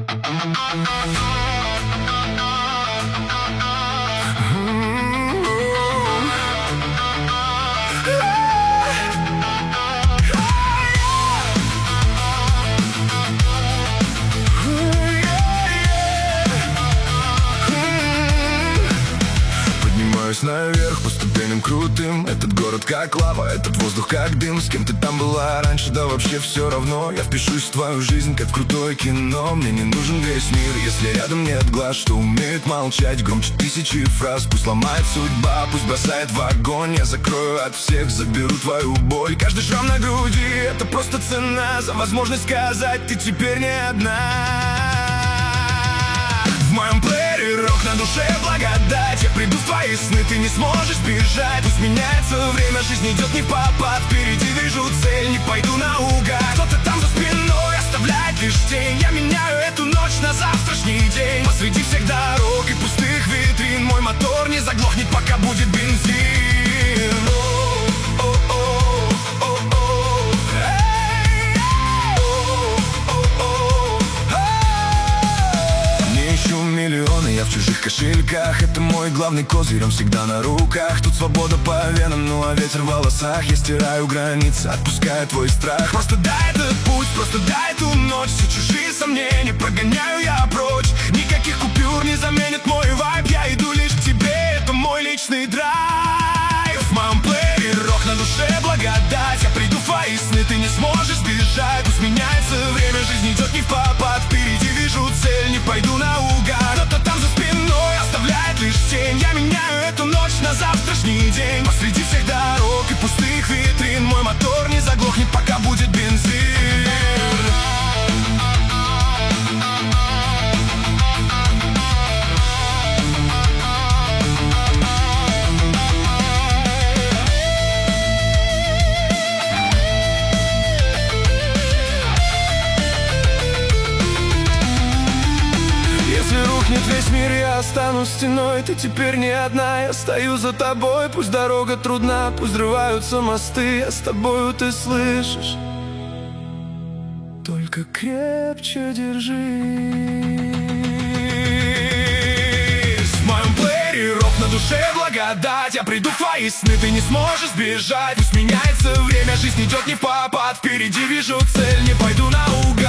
Наверх по ступеням крутым. Этот город как лава, этот воздух как дым. С кем ты там была раньше, да вообще все равно. Я впишусь в твою жизнь, как в крутое кино. Мне не нужен весь мир, если рядом нет глаз, что умеют молчать громче тысячи фраз. Пусть ломает судьба, пусть бросает в огонь. Я закрою от всех, заберу твою боль. Каждый шрам на груди — это просто цена за возможность сказать: ты теперь не одна. В моем плеере рок, на душе благодать. Я приду в твои сны, ты не сможешь сбежать. Пусть меняется время, жизнь идет не в попад. Впереди вижу цель, не пойду наугад. Кто-то там за спиной оставляет лишь тень. Я меняю эту ночь на завтрашний день. Посреди всех дорог и пустых витрин мой мотор не заглохнет, пока будет бензин. Миллионы я в чужих кошельках, это мой главный козырь, он всегда на руках. Тут свобода по венам, ну а ветер в волосах. Я стираю границы, отпускаю твой страх. Просто дай этот путь, просто дай эту ночь. Все чужие сомнения прогоняю я прочь. Никаких купюр не заменит мой вайб. Я иду лишь к тебе, это мой личный драйв. В моем плеере рок, на душе благодать. Я приду в твои сны, ты не сможешь сбежать. Пусть меняется время, жизнь идет не в попад. Впереди вижу цель, не пойду наугад. Кто-то там за спиной оставляет лишь тень. Я меняю эту ночь на завтрашний день. Посреди всех дорог и пустых витрин мой мотор не заглохнет, пока будет бензин. Рухнет весь мир, я останусь стеной. Ты теперь не одна, я стою за тобой. Пусть дорога трудна, пусть взрываются мосты, я с тобою, ты слышишь? Только крепче держись. В моем плеере рок, на душе благодать. Я приду в твои сны, ты не сможешь сбежать. Пусть меняется время, жизнь идет не в попад. Впереди вижу цель, не пойду наугад.